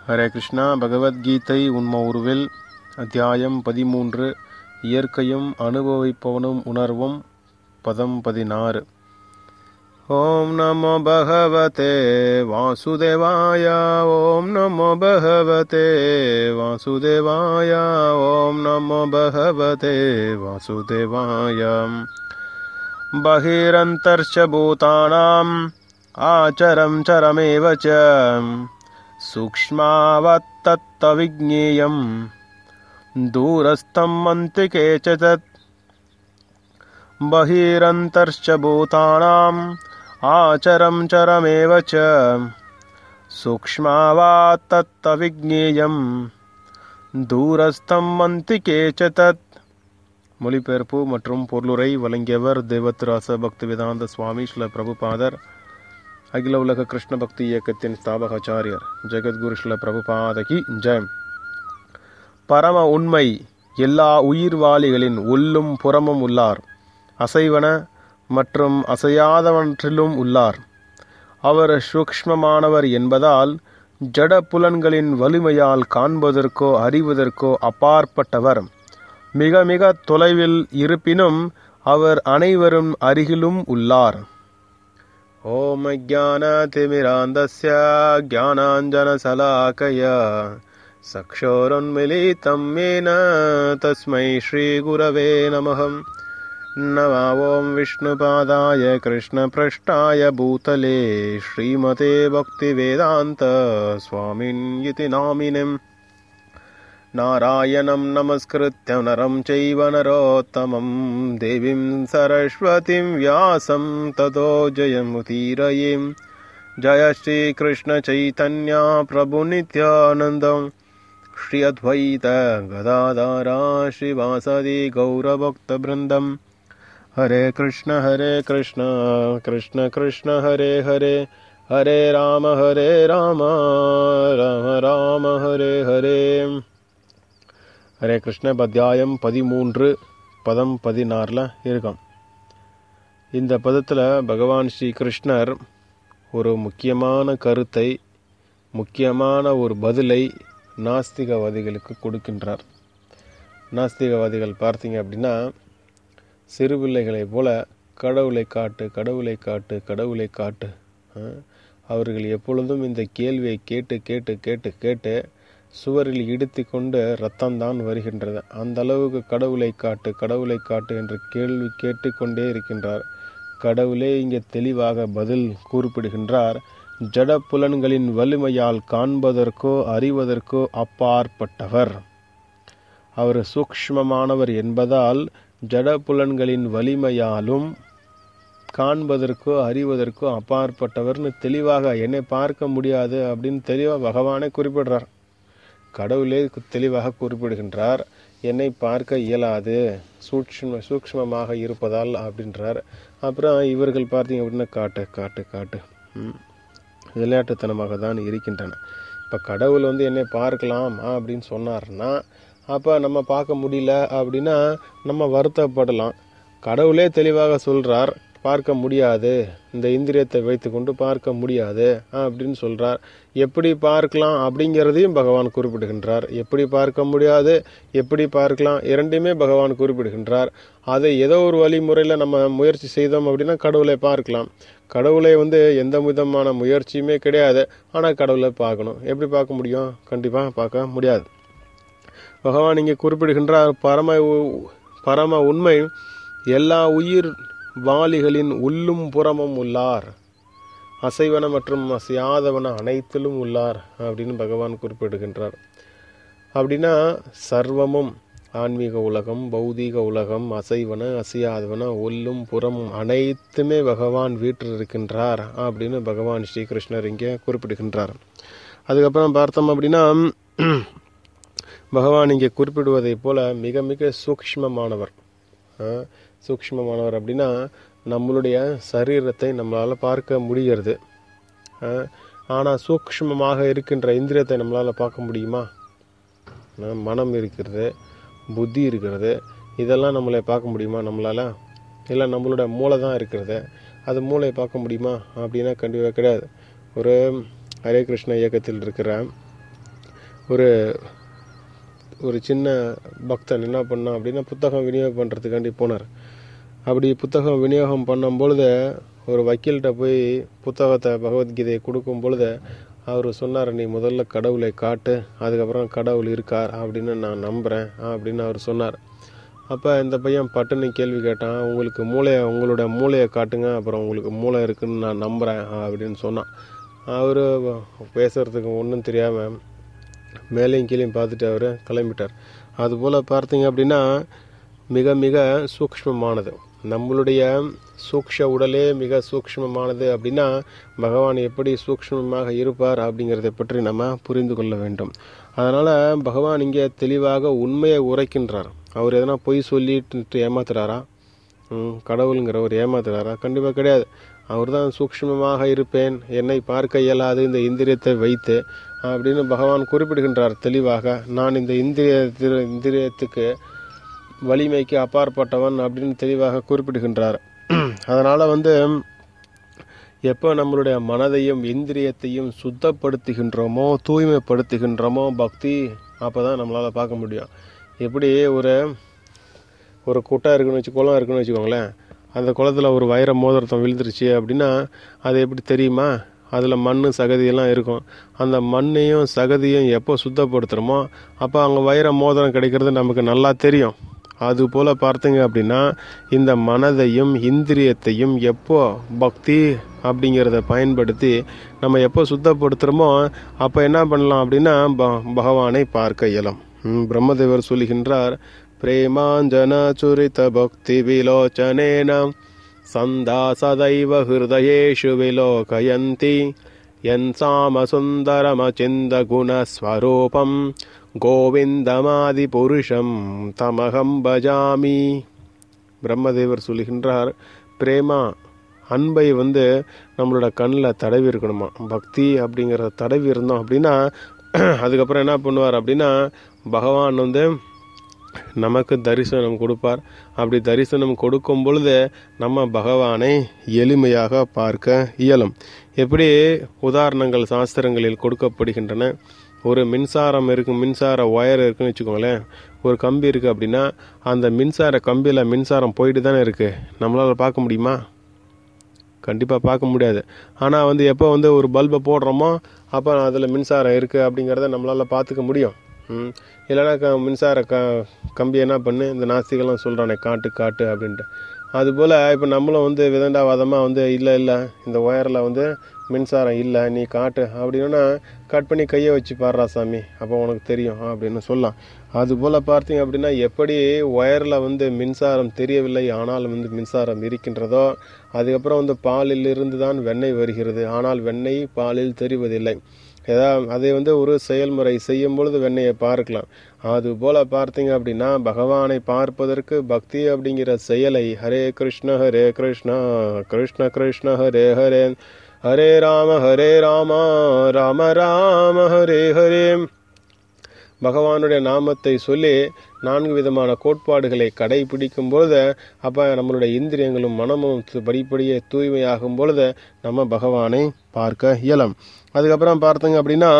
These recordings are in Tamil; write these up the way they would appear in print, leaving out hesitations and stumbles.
ஹரே கிருஷ்ணா. பகவத்கீதை உண்ம உருவில் அத்தியாயம் 13 இயற்கையும் அனுபவிப்பவனும் உணர்வும் பதம் 16. ஓம் நமோ பகவதே வாசுதேவாய. ஓம் நமோ பகவதே வாசுதேவாய. ஓம் நமோ பகவதே வாசுதேவாய. பகிரந்தர்ச்ச பூதானாம் ஆச்சரம் சரமேவ ச சூக்ஷ்மாவத்தத்தவிஜ்ஞேயம் தூரஸ்தம் மந்திகே ச தத். பகிரந்தர்ச்ச பூதானாம் ஆச்சரம் சரமேவ ச சூக்ஷ்மாவத்தத்தவிஜ்ஞேயம் தூரஸ்தம் மந்திகே ச தத். மொழிபெயர்ப்பு மற்றும் பொருளுரை வழங்கியவர் தேவத்ராச பக்திவேதாந்த சுவாமி ஸ்ரீல பிரபுபாதர், அகில உலக கிருஷ்ண பக்தி இயக்கத்தின் ஸ்தாபகாச்சாரியர். ஜெகத்குரு ஸ்ரீல பிரபுபாதகி ஜெயம். பரம உண்மை எல்லா உயிர்வாளிகளின் உள்ளும் புறமும் உள்ளார். அசைவன மற்றும் அசையாதவற்றிலும் உள்ளார். அவர் சூக்ஷ்மமானவர் என்பதால் ஜட புலன்களின் வலிமையால் காண்பதற்கோ அறிவதற்கோ அப்பாற்பட்டவர். மிக மிக தொலைவில் இருப்பினும் அவர் அனைவரும் அருகிலும் உள்ளார். ஓம் அஜ்ஞானதிமிராந்தஸ்ய ஞானாஞ்சனசலாகய சக்ஷோருன்மிலிதம் ஏன தஸ்மை ஸ்ரீ குரவே நமः. நமோ ஓம் விஷ்ணுபாதாய கிருஷ்ணப்ரஷ்டாய பூதலே ஸ்ரீமதே பக்திவேதாந்த ஸ்வாமின் இதி நாமினம். நாராயணம் நமஸ்கிருத்ய நரம் சைவ நரோத்தமம் தேவீம் சரஸ்வதிம் வியாசம் ததோ ஜெயமுதீரயே. ஜய ஸ்ரீ கிருஷ்ண சைதன்ய பிரபு நித்யானந்தம் ஸ்ரீ அத்வைத கதாதாரா ஸ்ரீவாசதி கௌரபக்த பிருந்தம். ஹரே கிருஷ்ண கிருஷ்ண கிருஷ்ண ஹரே ஹரே ஹரே ராம ராம ராம ஹரே ஹரே. ஹரே கிருஷ்ண. அத்தியாயம் 13 பதம் 16 இருக்கான். இந்த பதத்தில் பகவான் ஸ்ரீ கிருஷ்ணர் ஒரு முக்கியமான கருத்தை, முக்கியமான ஒரு பதிலை நாஸ்திகவாதிகளுக்கு கொடுக்கின்றார். நாஸ்திகவாதிகள் பார்த்தீங்க அப்படின்னா, சிறு பிள்ளைகளை போல கடவுளை காட்டு கடவுளை காட்டு கடவுளை காட்டு. அவர்கள் எப்பொழுதும் இந்த கேள்வியை கேட்டு கேட்டு கேட்டு கேட்டு சுவரில் இடித்து கொண்டு ரத்தம்தான் வருகின்றது. அந்த அளவுக்கு கடவுளை காட்டு கடவுளை காட்டு என்று கேள்வி கேட்டுக்கொண்டே இருக்கின்றார். கடவுளே இங்கே தெளிவாக பதில் குறிப்பிடுகின்றார். ஜட புலன்களின் வலிமையால் காண்பதற்கோ அறிவதற்கோ அப்பாற்பட்டவர். அவர் சூக்ஷ்மமானவர் என்பதால் ஜட புலன்களின் வலிமையாலும் காண்பதற்கோ அறிவதற்கோ அப்பாற்பட்டவர்னு தெளிவாக என்னை பார்க்க முடியாது அப்படின்னு தெளிவாக பகவானே குறிப்பிடுறார். கடவுளே தெளிவாக குறிப்பிடுகின்றார், என்னை பார்க்க இயலாது, சூக்ஷ்மமாக இருப்பதால் அப்படின்றார். அப்புறம் இவர்கள் பார்த்தீங்க அப்படின்னா காட்டு காட்டு காட்டு விளையாட்டுத்தனமாக தான் இருக்கின்றன. இப்போ கடவுள் என்னை பார்க்கலாம் அப்படின்னு சொன்னார்னா, அப்போ நம்ம பார்க்க முடியல அப்படின்னா நம்ம வருத்தப்படலாம். கடவுளே தெளிவாக சொல்கிறார், பார்க்க முடியாது, இந்த இந்திரியத்தை வைத்துக்கொண்டு பார்க்க முடியாது அப்படின்னு சொல்கிறார். எப்படி பார்க்கலாம் அப்படிங்கிறதையும் பகவான் குறிப்பிடுகின்றார். எப்படி பார்க்க முடியாது, எப்படி பார்க்கலாம், இரண்டையுமே பகவான் குறிப்பிடுகின்றார். அதை ஏதோ ஒரு வழிமுறையில் நம்ம முயற்சி செய்தோம் அப்படின்னா கடவுளை பார்க்கலாம். கடவுளை எந்த விதமான முயற்சியுமே கிடையாது, ஆனால் கடவுளை பார்க்கணும். எப்படி பார்க்க முடியும்? கண்டிப்பாக பார்க்க முடியாது. பகவான் இங்கே குறிப்பிடுகின்றார், பரம உண்மை எல்லா உயிர் வாளிகளின் உள்ளும் புறமும் உள்ளார். அசைவன மற்றும் அசையாதவன அனைத்திலும் உள்ளார் அப்படின்னு பகவான் குறிப்பிடுகின்றார். அப்படின்னா சர்வமும், ஆன்மீக உலகம், பௌதீக உலகம், அசைவன அசையாதவன உள்ளும் புறமும் அனைத்துமே பகவான் வீட்டில் இருக்கின்றார் அப்படின்னு பகவான் ஸ்ரீகிருஷ்ணர் இங்கே குறிப்பிடுகின்றார். அதுக்கப்புறம் பார்த்தோம் அப்படின்னா, பகவான் இங்கே குறிப்பிடுவதை போல மிக மிக சூக்ஷ்மமானவர். சூக்ஷ்மமானவர் அப்படின்னா நம்மளுடைய சரீரத்தை நம்மளால் பார்க்க முடிகிறது. ஆனால் சூக்ஷ்மமாக இருக்கின்ற இந்திரியத்தை நம்மளால் பார்க்க முடியுமா? மனம் இருக்கிறது, புத்தி இருக்கிறது, இதெல்லாம் நம்மளை பார்க்க முடியுமா நம்மளால்? இல்லை நம்மளோட மூளை தான் இருக்கிறது, அது மூளையை பார்க்க முடியுமா அப்படின்னா கண்டிப்பாக கிடையாது. ஒரு ஹரே கிருஷ்ண இயக்கத்தில் இருக்கிற ஒரு ஒரு சின்ன பக்தன் என்ன பண்ணான் அப்படின்னா புத்தகம் விநியோகம் பண்ணுறதுக்காண்டி போனார். அப்படி புத்தகம் விநியோகம் பண்ணும்பொழுது ஒரு வக்கீல்கிட்ட போய் புத்தகத்தை பகவத்கீதையை கொடுக்கும் பொழுது அவர் சொன்னார், நீ முதல்ல கடவுளை காட்டு, அதுக்கப்புறம் கடவுள் இருக்கார் அப்படின்னு நான் நம்புகிறேன் அப்படின்னு அவர் சொன்னார். அப்போ இந்த பையன் பட்டுன்னு கேள்வி கேட்டான், உங்களோட மூளையை காட்டுங்க, அப்புறம் உங்களுக்கு மூளை இருக்குன்னு நான் நம்புகிறேன் அப்படின்னு சொன்னான். அவர் பேசுகிறதுக்கு ஒன்றும் தெரியாமல் மேலேயும் கீழேயும் பார்த்துட்டு அவர் கிளம்பிட்டார். அதுபோல் பார்த்தீங்க அப்படின்னா மிக மிக சூக்ஷ்மமானது நம்மளுடைய உடலே மிக சூக்ஷ்மமானது அப்படின்னா பகவான் எப்படி சூக்ஷ்மமாக இருப்பார் அப்படிங்கிறத பற்றி நம்ம புரிந்து கொள்ள வேண்டும். அதனால் பகவான் இங்கே தெளிவாக உண்மையை உரைக்கின்றார். அவர் எதனா பொய் சொல்லிட்டு ஏமாத்துறாரா? கடவுளுங்கிறவர் ஏமாத்துறாரா? கண்டிப்பாக கிடையாது. அவர் தான் சூக்ஷ்மமாக இருப்பேன், என்னை பார்க்க இயலாது இந்த இந்திரியத்தை வைத்து அப்படின்னு பகவான் குறிப்பிடுகின்றார் தெளிவாக. நான் இந்த இந்திரியத்துக்கு வலிமைக்கு அப்பாற்பட்டவன் அப்படின்னு தெளிவாக குறிப்பிடுகின்றார். அதனால் எப்போ நம்மளுடைய மனதையும் இந்திரியத்தையும் சுத்தப்படுத்துகின்றோமோ தூய்மைப்படுத்துகின்றோமோ பக்தி, அப்போ தான் நம்மளால் பார்க்க முடியும். எப்படி ஒரு குட்டை குளம் இருக்குன்னு வச்சுக்கோங்களேன். அந்த குளத்தில் ஒரு வைர மோதிரத்தம் விழுந்துருச்சு அப்படின்னா அது எப்படி தெரியுமா? அதில் மண் சகதியெல்லாம் இருக்கும். அந்த மண்ணையும் சகதியும் எப்போ சுத்தப்படுத்துகிறோமோ அப்போ அங்கே வைர மோதிரம் கிடைக்கிறது நமக்கு நல்லா தெரியும். அதுபோல் பார்த்தீங்க அப்படின்னா இந்த மனதையும் இந்திரியத்தையும் எப்போ பக்தி அப்படிங்கிறத பயன்படுத்தி நம்ம எப்போ சுத்தப்படுத்துகிறோமோ அப்போ என்ன பண்ணலாம் அப்படின்னா பகவானை பார்க்க இயலும். பிரம்மதேவர் சொல்லுகின்றார், பிரேமாஞ்சன சுரித பக்தி விலோச்சனேன சந்தா சதைவ ஹிருதயேஷு விலோகயந்தி யன் சாம சுந்தரமசிந்த குணஸ்வரூபம் கோவிந்தமாதி புருஷம் தமகம் பஜாமி. பிரம்மதேவர் சொல்லுகின்றார், பிரேமா அன்பை நம்மளோட கண்ணில் தடவி இருக்கணுமா. பக்தி அப்படிங்கிறத தடவி இருந்தோம் அப்படின்னா அதுக்கப்புறம் என்ன பண்ணுவார் அப்படின்னா பகவான் நமக்கு தரிசனம் கொடுப்பார். அப்படி தரிசனம் கொடுக்கும் பொழுது நம்ம பகவானை எளிமையாக பார்க்க இயலும். எப்படி உதாரணங்கள் சாஸ்திரங்களில் கொடுக்கப்படுகின்றன. ஒரு மின்சார ஒயர் இருக்குன்னு வச்சுக்கோங்களேன். ஒரு கம்பி இருக்குது அப்படின்னா அந்த மின்சார கம்பியில் மின்சாரம் போயிட்டு தானே இருக்குது. நம்மளால் பார்க்க முடியுமா? கண்டிப்பாக பார்க்க முடியாது. ஆனால் எப்போ ஒரு பல்பை போடுறோமோ அப்போ அதில் மின்சாரம் இருக்குது அப்படிங்கிறத நம்மளால் பார்த்துக்க முடியும். இல்லைனா மின்சார கம்பி என்ன பண்ணு இந்த நாஸ்திகெல்லாம் சொல்கிறானே காட்டு அப்படின்ட்டு. அதுபோல் இப்போ நம்மளும் விதண்டாவாதமாக இல்லை இந்த ஒயரில் மின்சாரம் இல்லை நீ காட்டு அப்படின்னா கட் பண்ணி கையை வச்சு பாடுறா சாமி, அப்போ உனக்கு தெரியும் அப்படின்னு சொல்லலாம். அதுபோல் பார்த்தீங்க அப்படின்னா எப்படி ஒயரில் மின்சாரம் தெரியவில்லை ஆனால் மின்சாரம் இருக்கின்றதோ, அதுக்கப்புறம் பாலில் இருந்து தான் வெண்ணெய் வருகிறது, ஆனால் வெண்ணெய் பாலில் தெரிவதில்லை. அதை ஒரு செயல்முறை செய்யும் பொழுது வெண்ணையை பார்க்கலாம். அதுபோல் பார்த்தீங்க அப்படின்னா பகவானை பார்ப்பதற்கு பக்தி அப்படிங்கிற செயலை ஹரே கிருஷ்ண கிருஷ்ண கிருஷ்ண ஹரே ஹரே ஹரே ராம ராம ராம ஹரே ஹரே பகவானுடைய நாமத்தை சொல்லி 4 விதமான கோட்பாடுகளை கடைபிடிக்கும் பொழுது அப்போ நம்மளுடைய இந்திரியங்களும் மனமும் படிப்படியே தூய்மையாகும் பொழுது நம்ம பகவானை பார்க்க இயலும். அதுக்கப்புறம் பார்த்தீங்க அப்படின்னா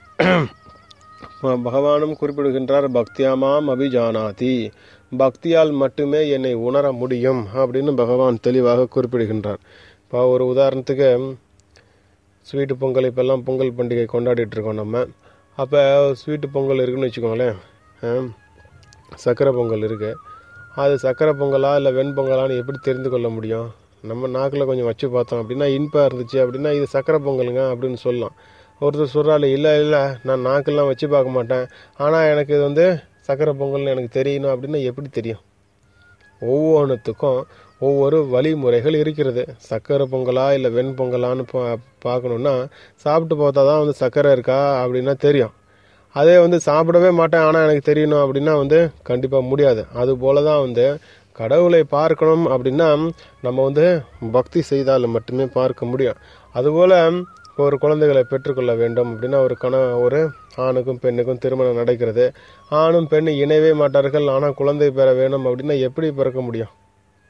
பகவானும் குறிப்பிடுகின்றார், பக்தியாமாம் அபிஜானாதி, பக்தியால் மட்டுமே என்னை உணர முடியும் அப்படின்னு பகவான் தெளிவாக குறிப்பிடுகின்றார். இப்போ ஒரு உதாரணத்துக்கு ஸ்வீட்டு பொங்கல், இப்போல்லாம் பொங்கல் பண்டிகை கொண்டாடிட்டு இருக்கோம் நம்ம. அப்போ ஸ்வீட்டு பொங்கல் இருக்குதுன்னு வச்சுக்கோங்களேன், சர்க்கரை பொங்கல் இருக்குது. அது சர்க்கரை பொங்கலா இல்லை வெண்பொங்கலான்னு எப்படி தெரிந்து கொள்ள முடியும்? நம்ம நாக்கில் கொஞ்சம் வச்சு பார்த்தோம் அப்படின்னா இனிப்பாக இருந்துச்சு அப்படின்னா இது சர்க்கரை பொங்கலுங்க அப்படின்னு சொல்லலாம். ஒருத்தர் சொல்கிறாள், இல்லை நான் நாக்கெல்லாம் வச்சு பார்க்க மாட்டேன், ஆனால் எனக்கு இது சர்க்கரை பொங்கல்னு எனக்கு தெரியணும் அப்படின்னா எப்படி தெரியும்? ஒவ்வொன்றுத்துக்கும் ஒவ்வொரு வழிமுறைகள் இருக்கிறது. சர்க்கரை பொங்கலா இல்லை வெண்பொங்கலான்னு பார்க்கணுன்னா சாப்பிட்டு பார்த்தா தான் சர்க்கரை இருக்கா அப்படின்னா தெரியும். அதே சாப்பிடவே மாட்டேன் ஆனால் எனக்கு தெரியணும் அப்படின்னா கண்டிப்பாக முடியாது. அதுபோல தான் கடவுளை பார்க்கணும் அப்படின்னா நம்ம பக்தி செய்தால் மட்டுமே பார்க்க முடியும். அதுபோல் ஒரு குழந்தைகளை பெற்றுக்கொள்ள வேண்டும் அப்படின்னா ஒரு ஆணுக்கும் பெண்ணுக்கும் திருமணம் நடக்கிறது. ஆணும் பெண்ணும் இணையவே மாட்டார்கள், ஆனால் குழந்தை பெற வேணும் அப்படின்னா எப்படி பிறக்க முடியும்?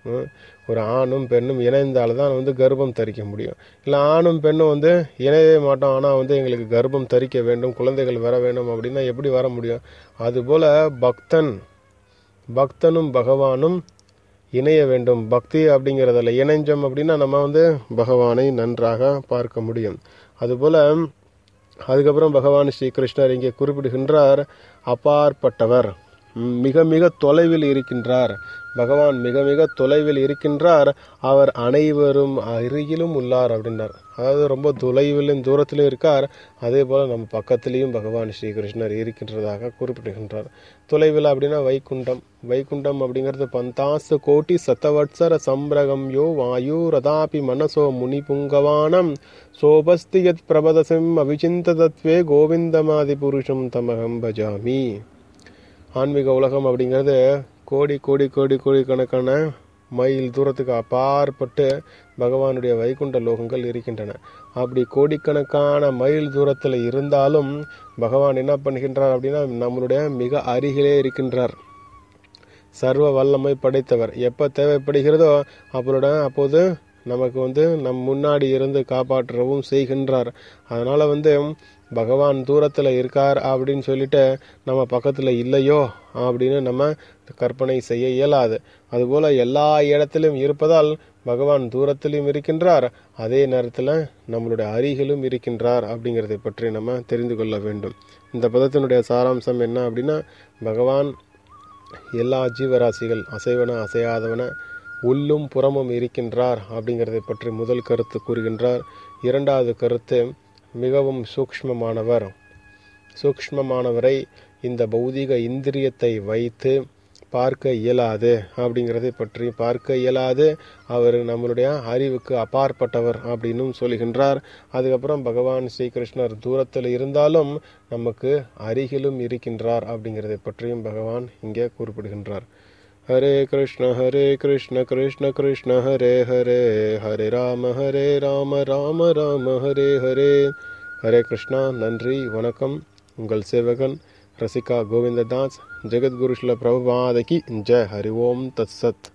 ஒரு ஆணும் பெண்ணும் இணைந்தால்தான் கர்ப்பம் தரிக்க முடியும். இல்லை ஆணும் பெண்ணும் இணையவே மாட்டோம், ஆனால் எங்களுக்கு கர்ப்பம் தரிக்க வேண்டும், குழந்தைகள் வர வேண்டும் அப்படின்னா எப்படி வர முடியும்? அதுபோல் பக்தனும் பகவானும் இணைய வேண்டும். பக்தி அப்படிங்கிறதில்ல இணைஞ்சோம் அப்படின்னா நம்ம பகவானை நன்றாக பார்க்க முடியும். அதுபோல் அதுக்கப்புறம் பகவான் ஸ்ரீ கிருஷ்ணர் இங்கே குறிப்பிடுகின்றார், அப்பாற்பட்டவர், மிக மிக தொலைவில் இருக்கின்றார். பகவான் மிக மிக தொலைவில் இருக்கின்றார், அவர் அனைவரும் அருகிலும் உள்ளார் அப்படின்றார். அதாவது ரொம்ப தூரத்திலும் இருக்கார், அதே போல் நம்ம பக்கத்திலையும் பகவான் ஸ்ரீ கிருஷ்ணர் இருக்கின்றதாக குறிப்பிடுகின்றார். தொலைவில் அப்படின்னா வைகுண்டம் அப்படிங்கிறது 50 கோடி சத்தவத்சர சம்பிரகம் யோ வாயு ரதாபி மனசோ முனி புங்கவானம் சோபஸ்தியத் பிரபதசிம் அவிசிந்த தத்வே கோவிந்தமாதி புருஷம் தமகம் பஜாமி. ஆன்மீக உலகம் அப்படிங்கிறது கோடி கோடி கோடி கோடி கணக்கான மைல் தூரத்துக்கு அப்பாற்பட்டு பகவானுடைய வைகுண்ட லோகங்கள் இருக்கின்றன. அப்படி கோடிக்கணக்கான மைல் தூரத்தில் இருந்தாலும் பகவான் என்ன பண்ணுகின்றார் அப்படின்னா நம்மளுடைய மிக அருகிலே இருக்கின்றார். சர்வ வல்லமை படைத்தவர். எப்போ தேவைப்படுகிறதோ அப்போது நமக்கு நம் முன்னாடி இருந்து காப்பாற்றவும் செய்கின்றார். அதனால பகவான் தூரத்தில் இருக்கார் அப்படின்னு சொல்லிட்டு நம்ம பக்கத்தில் இல்லையோ அப்படின்னு நம்ம கற்பனை செய்ய இயலாது. அதுபோல் எல்லா இடத்திலும் இருப்பதால் பகவான் தூரத்திலும் இருக்கின்றார், அதே நேரத்தில் நம்மளுடைய அருகிலும் இருக்கின்றார் அப்படிங்கிறதை பற்றி நம்ம தெரிந்து கொள்ள வேண்டும். இந்த பதத்தினுடைய சாராம்சம் என்ன அப்படின்னா, பகவான் எல்லா ஜீவராசிகள் அசைவன அசையாதவன உள்ளும் புறமும் இருக்கின்றார் அப்படிங்கிறதை பற்றி முதல் கருத்து கூறுகின்றார். இரண்டாவது கருத்து, மிகவும் சூக்ஷ்மமானவரை இந்த பௌதிக இந்திரியத்தை வைத்து பார்க்க இயலாது அப்படிங்கிறதை பற்றி பார்க்க இயலாது, அவர் நம்மளுடைய அறிவுக்கு அப்பாற்பட்டவர் அப்படின்னும் சொல்கின்றார். அதுக்கப்புறம் பகவான் ஸ்ரீகிருஷ்ணர் தூரத்தில் இருந்தாலும் நமக்கு அருகிலும் இருக்கின்றார் அப்படிங்கிறதை பற்றியும் பகவான் இங்கே குறிப்பிடுகின்றார். ஹரே கிருஷ்ண கிருஷ்ண கிருஷ்ண ஹரே ஹரே, ஹரே ராம ராம ராம ஹரே ஹரே. ஹரே கிருஷ்ணா. நன்றி, வணக்கம். உங்கள் சேவகன் ரசிகா கோவிந்ததாஸ். ஜெகத்குரு ஸ்ரீல பிரபுபாத கி ஜெய். ஹரி ஓம் தத் சத்.